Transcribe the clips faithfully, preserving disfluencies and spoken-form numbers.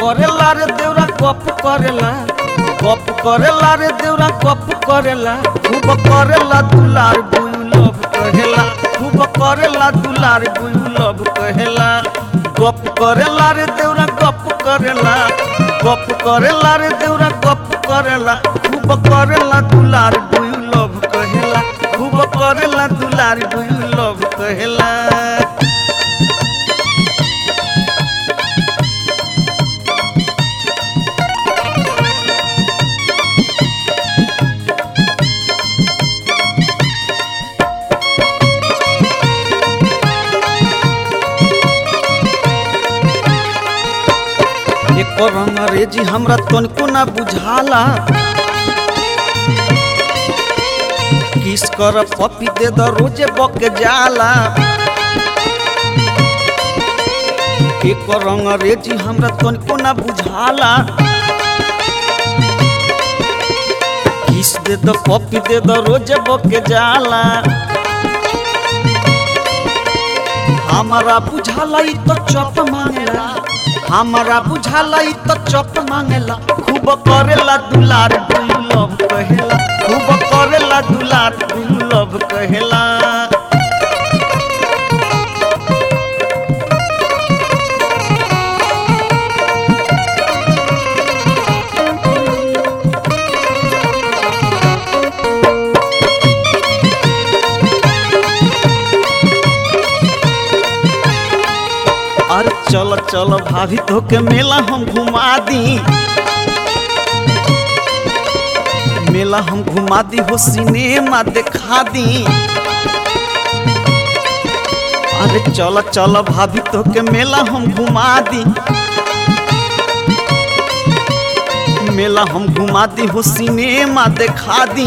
करेला रे देवरा गप करेला गप करेला रे देवरा गप करेला खूब करेला दुलार बुयु लव कहेला खूब करेला दुलार बुयु लव कहेला गप करेला रे देवरा गप करेला गप करेला रे देवरा गप करेला खूब करेला दुलार बुयु लव कहेला खूब करेला दुलार बुयु लव कहेला। अंग्रेजी हमरा तनको ना बुझाला किस कर पपी दे द रोजे बक जाला एक अंग्रेजी हमरा तनको ना बुझाला किस दे द पपी दे द रोजे बक जाला हमारा बुझाला ई तो चप मांगेला हमारा बुझाला ई तो चप मांगेला खूब करेला दुलार बुयु लव कहेला खूब करेला दुलार बुयु लव कहेला। अरे चल चल भाभी तो के मेला हम घुमा दी मेला हम घुमा दी हो सिनेमा दिखा दी अरे चल चल भाभी तो के मेला हम घुमा दी मेला हम घुमा दी हो सिनेमा दिखा दी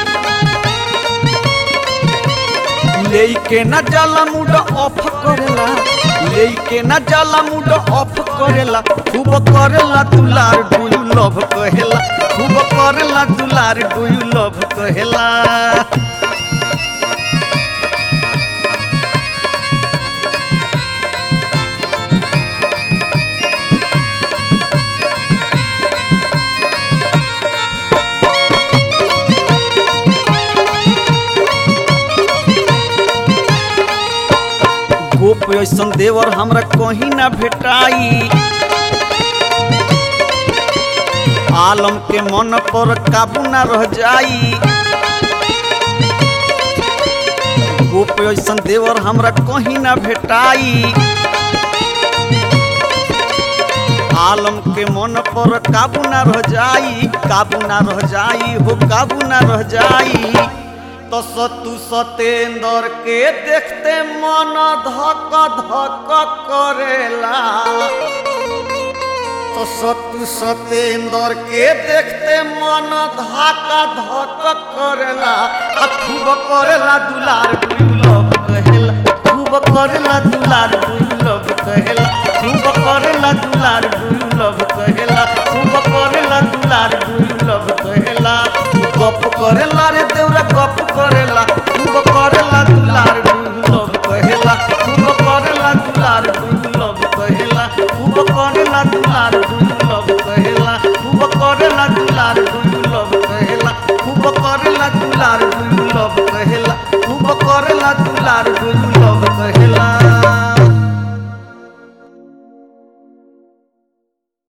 लेके न जाला मूड ऑफ करेला लेके न जाला मूड ऑफ करेला खूब करेला दुलार बुयु लव कहेला खूब करेला दुलार बुयु लव कहेला। गोप ऐसन देवर हमरा कहीं ना भेटाई आलम के मन पर काबू ना रह जाई गोप ऐसन देवर हमरा कहीं ना भेटाई आलम के मन पर काबू ना रह जाई काबू ना रह जाई हो काबू ना रह जाई तो सतु सतेंद्र के देखते मन धक धक करेला तो सतु सतेंद्र के देखते मन धक धक करेला खूब करेला दुलार बुयु लव कहेला खूब करेला दुलार बुयु लव कहेला खूब करेला दुलार बुयु लव कहेला खूब करेला दुलार बुयु लव कहेला गप करेला रे देवरा गप करेला खूब करेला दुलार बुयु लव कहेला खूब करेला दुलार बुयु लव कहेला खूब करेला दुलार